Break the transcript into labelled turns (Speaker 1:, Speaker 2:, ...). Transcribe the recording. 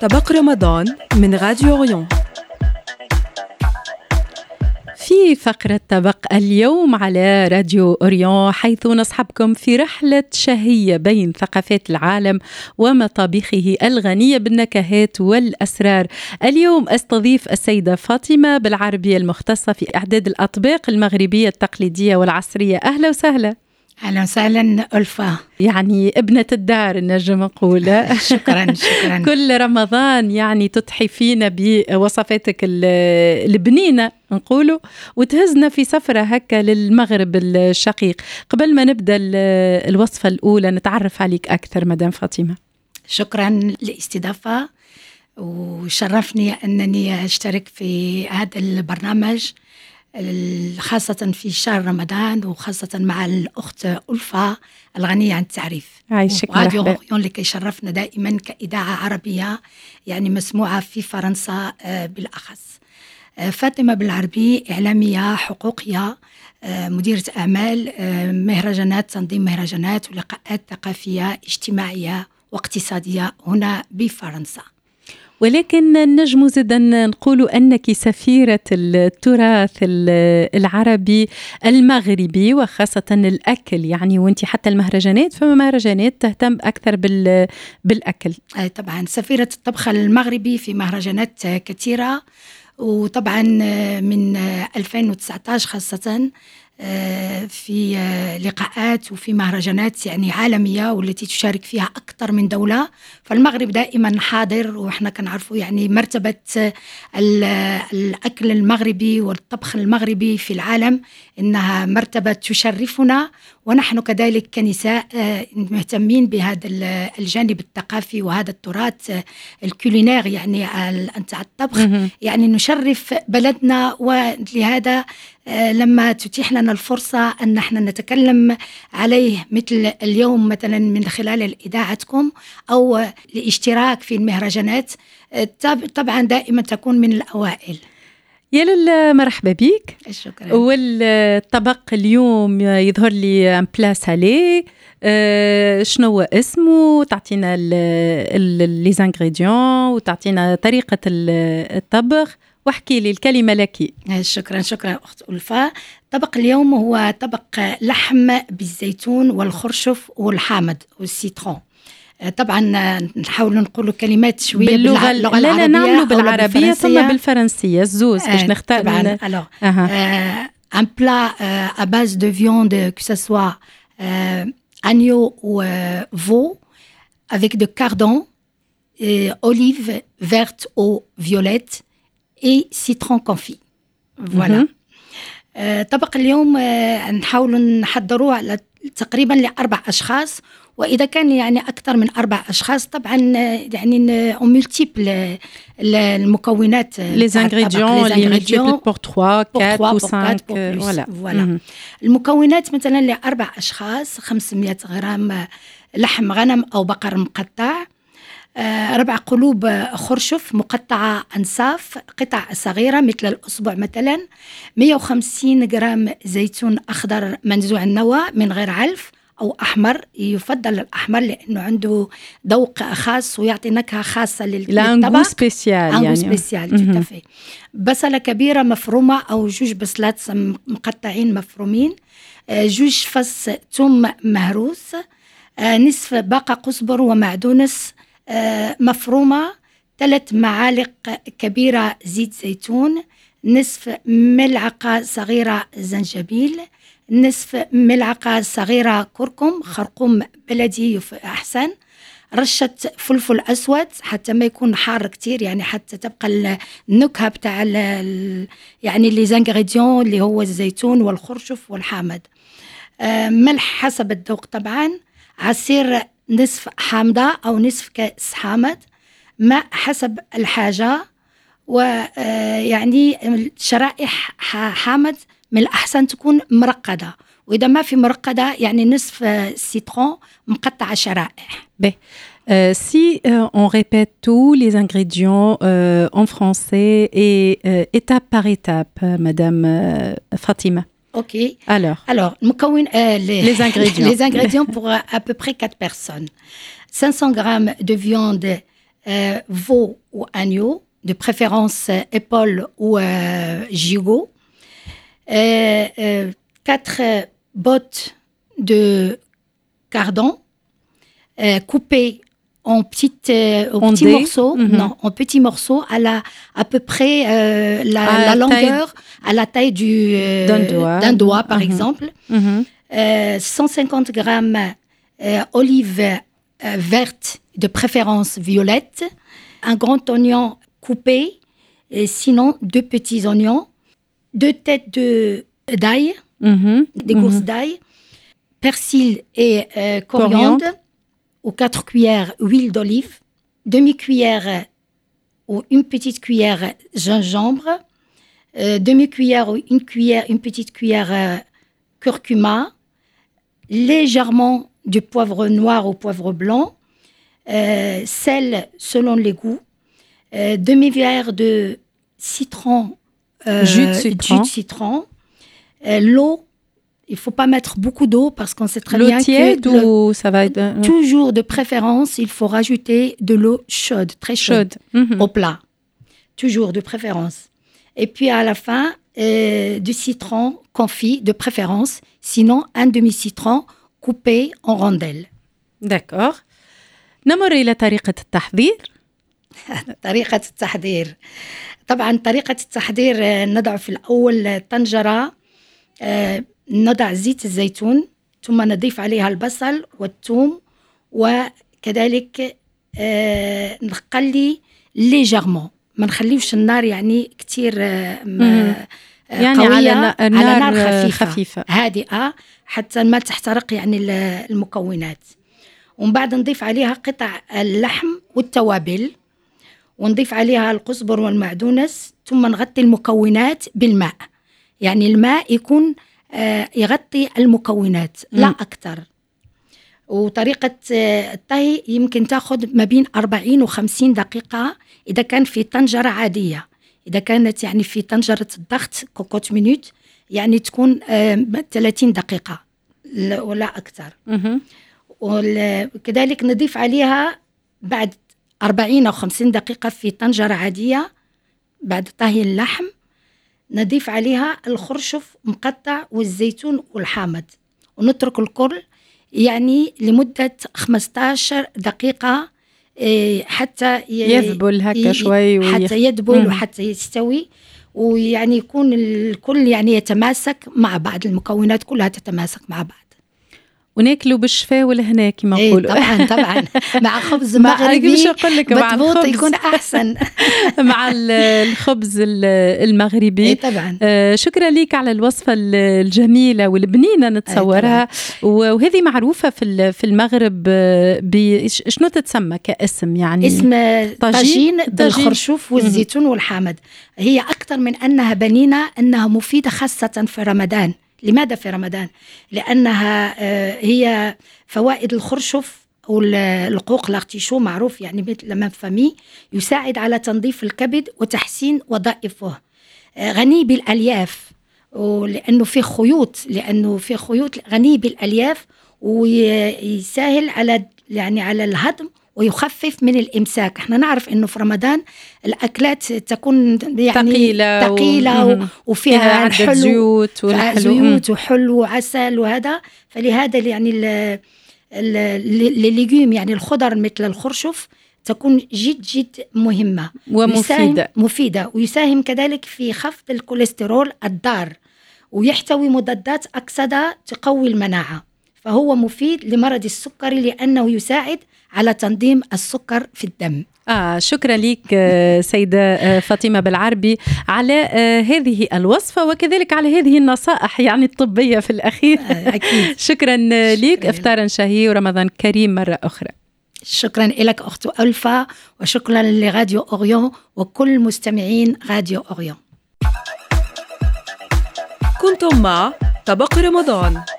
Speaker 1: طبق رمضان من راديو أوريون. في فقرة طبق اليوم على راديو أوريون، حيث نصحبكم في رحلة شهية بين ثقافات العالم ومطابخه الغنية بالنكهات والأسرار. اليوم أستضيف السيدة فاطمة بالعربية المختصة في إعداد الأطباق المغربية التقليدية والعصرية. أهلا وسهلا.
Speaker 2: أهلا وسهلا ألفا،
Speaker 1: يعني ابنة الدار نجم نقول.
Speaker 2: شكرا.
Speaker 1: كل رمضان يعني تضحي فينا بوصفاتك البنينة نقوله، وتهزنا في سفرة هكا للمغرب الشقيق. قبل ما نبدأ الوصفة الأولى نتعرف عليك أكثر مدام فاطمة.
Speaker 2: شكرا للاستضافة، وشرفني أنني أشترك في هذا البرنامج خاصة في شهر رمضان، وخاصة مع الأخت ألفا الغنية عن التعريف.
Speaker 1: عايشك
Speaker 2: راديو
Speaker 1: مرحبا.
Speaker 2: أوريون لكي يشرفنا دائما كإذاعة عربية يعني مسموعة في فرنسا بالأخص. فاطمة بالعربي إعلامية حقوقية، مديرة أعمال مهرجانات، تنظيم مهرجانات ولقاءات ثقافية اجتماعية واقتصادية هنا بفرنسا.
Speaker 1: ولكن نجم زدا نقول أنك سفيرة التراث العربي المغربي وخاصة الأكل، يعني وانت حتى المهرجانات، فما مهرجانات تهتم أكثر بالأكل.
Speaker 2: طبعا سفيرة الطبخ المغربي في مهرجانات كثيرة، وطبعا من 2019 خاصة في لقاءات وفي مهرجانات يعني عالمية، والتي تشارك فيها أكثر من دولة. فالمغرب دائما حاضر، وإحنا كنعرفوا يعني مرتبة الأكل المغربي والطبخ المغربي في العالم، إنها مرتبة تشرفنا، ونحن كذلك كنساء مهتمين بهذا الجانب الثقافي وهذا التراث الكولينير، يعني الطبخ، يعني نشرف بلدنا. ولهذا لما تتيح لنا الفرصة أن نحن نتكلم عليه مثل اليوم مثلا من خلال إذاعتكم أو الاشتراك في المهرجانات، طبعا دائما تكون من الأوائل.
Speaker 1: يا لله، مرحبا بك.
Speaker 2: شكرا.
Speaker 1: والطبق اليوم يظهر لي ان بلا سالي، شنو هو اسمه؟ تعطينا لي زانغريديون وتعطينا طريقة الطبخ، واحكي لي، الكلمة لك.
Speaker 2: شكرا أخت ألفا. طبق اليوم هو طبق لحم بالزيتون والخرشف والحامض والسيترون. طبعا نحاول نقول كلمات شويه باللغه العربيه.
Speaker 1: لا نعملوا بالعربيه ثم بالفرنسيه الزوز باش نختار.
Speaker 2: طبعا un plat à base de viande, que ce soit agneau ou veau, avec de cardon, olives vertes ou violettes et citron confit. Voilà. طبق اليوم نحاول نحضروه تقريبا ل4 أشخاص، وإذا كان يعني أكثر من 4 أشخاص طبعا يعني on multiple المكونات.
Speaker 1: les ingrédients pour 3, 4 ou 5.
Speaker 2: voilà. المكونات مثلا ل4 أشخاص: 500 غرام لحم غنم أو بقر مقطع، 4 قلوب خرشف مقطعة أنصاف قطع صغيرة مثل الأصبع مثلا، 150 غرام زيتون أخضر منزوع النوى من غير علف أو أحمر، يفضل الأحمر لأنه عنده ذوق خاص ويعطي نكهة خاصة للطبق. سبيسيال. بصلة كبيرة مفرومة أو 2 بصلات مقطعين مفرومين، 2 فص ثوم مهروس، نصف باقة قزبر ومعدونس مفرومة، 3 معالق كبيرة زيت زيتون، نصف ملعقة صغيرة زنجبيل، نصف ملعقة صغيرة كركم، خرقوم بلدي أحسن، رشة فلفل أسود حتى ما يكون حار كتير، يعني حتى تبقى النكهة بتاع يعني اللي زانغريديون اللي هو الزيتون والخرشف والحامض، ملح حسب الذوق طبعا، عصير نصف حامضة أو نصف كأس حامض، ماء حسب الحاجة، ويعني شرائح حامض من الأحسن تكون مرقدة، وإذا ما في مرقدة يعني نصف سيترون مقطع شرائح.
Speaker 1: Si on répète tous les ingrédients en français et étape par étape, Madame Fatima.
Speaker 2: Ok.
Speaker 1: Alors
Speaker 2: les ingrédients. Les ingrédients pour à peu près 4 personnes. 500 grammes de viande veau ou agneau, de préférence épaule ou gigot. 4 bottes de cardon coupées en petits morceaux, en petits morceaux à peu près la longueur, à la taille d'un doigt par exemple. 150 grammes olives vertes, de préférence violettes, un grand oignon coupé, et sinon 2 petits oignons, 2 têtes d'ail, des gousses d'ail, persil et coriandre, ou 4 cuillères huile d'olive, demi-cuillère ou une petite cuillère gingembre, demi-cuillère ou une petite cuillère curcuma, légèrement du poivre noir ou poivre blanc, sel selon les goûts, demi-verre de citron,
Speaker 1: jus de
Speaker 2: citron, l'eau. Il ne faut pas mettre beaucoup d'eau parce qu'on sait très
Speaker 1: l'eau
Speaker 2: bien
Speaker 1: tiède ou ça va être...
Speaker 2: Toujours de préférence, il faut rajouter de l'eau chaude, très chaude, au plat. Toujours de préférence. Et puis à la fin, du citron confit de préférence. Sinon, un demi-citron coupé en rondelles.
Speaker 1: D'accord. نمر إلى طريقة التحضير.
Speaker 2: طريقة التحضير. طبعا طريقة التحضير نضع في الأول طنجرة، نضع زيت الزيتون، ثم نضيف عليها البصل والثوم، وكذلك نقلي ليجرمون، ما نخليوش النار يعني كتير
Speaker 1: يعني
Speaker 2: قوية،
Speaker 1: على نار خفيفة
Speaker 2: هادئة حتى ما تحترق يعني المكونات. ومن بعد نضيف عليها قطع اللحم والتوابل، ونضيف عليها القزبر والمعدونس، ثم نغطي المكونات بالماء، يعني الماء يكون يغطي المكونات لا أكثر. وطريقة الطهي يمكن تأخذ ما بين 40 و50 دقيقة إذا كان في طنجرة عادية. إذا كانت يعني في طنجرة الضغط كوكوت مينوت يعني تكون 30 دقيقة ولا أكثر. وكذلك نضيف عليها بعد 40 أو 50 دقيقة في طنجرة عادية بعد طهي اللحم، نضيف عليها الخرشف مقطع والزيتون والحامض، ونترك الكل يعني لمدة 15 دقيقة حتى
Speaker 1: يذبل هكا شوي
Speaker 2: حتى يذبل وحتى يستوي، ويعني يكون الكل يعني يتماسك مع بعض، المكونات كلها تتماسك مع بعض.
Speaker 1: وناكلوا بالشفاء هنا كما نقولوا.
Speaker 2: طبعا مع خبز مغربي مضبوط يكون احسن.
Speaker 1: مع الخبز المغربي.
Speaker 2: طبعا.
Speaker 1: شكرا لك على الوصفه الجميله والبنينه نتصورها. وهذه معروفه في المغرب شنو تتسمى كاسم؟ يعني
Speaker 2: اسم طاجين بالخرشوف والزيتون والحامض. هي اكثر من انها بنينه، انها مفيده خاصه في رمضان. لماذا في رمضان؟ لأنها هي فوائد الخرشف أو القوق لاغتيشو معروف يعني مثل لما فمي، يساعد على تنظيف الكبد وتحسين وظائفه، غني بالألياف، ولأنه في خيوط غني بالألياف، ويسهل على على الهضم ويخفف من الإمساك. احنا نعرف انه في رمضان الأكلات تكون يعني ثقيلة وفيها
Speaker 1: عدة زيوت
Speaker 2: وحلو وعسل وهذا، فلهذا يعني الليجوم يعني الخضر مثل الخرشف تكون جد مهمة مفيدة، ويساهم كذلك في خفض الكوليسترول الضار، ويحتوي مضادات أكسدة تقوي المناعة، فهو مفيد لمرض السكري لأنه يساعد على تنظيم السكر في الدم.
Speaker 1: شكرا لك سيدة فاطمة بالعربي على هذه الوصفة، وكذلك على هذه النصائح يعني الطبية في الأخير.
Speaker 2: أكيد.
Speaker 1: شكرا لك، إفطارا شهي ورمضان كريم مرة أخرى.
Speaker 2: شكرا لك أخت ألفا، وشكرا لراديو أوريون وكل مستمعين راديو أوريون.
Speaker 3: كنتم مع طبق رمضان.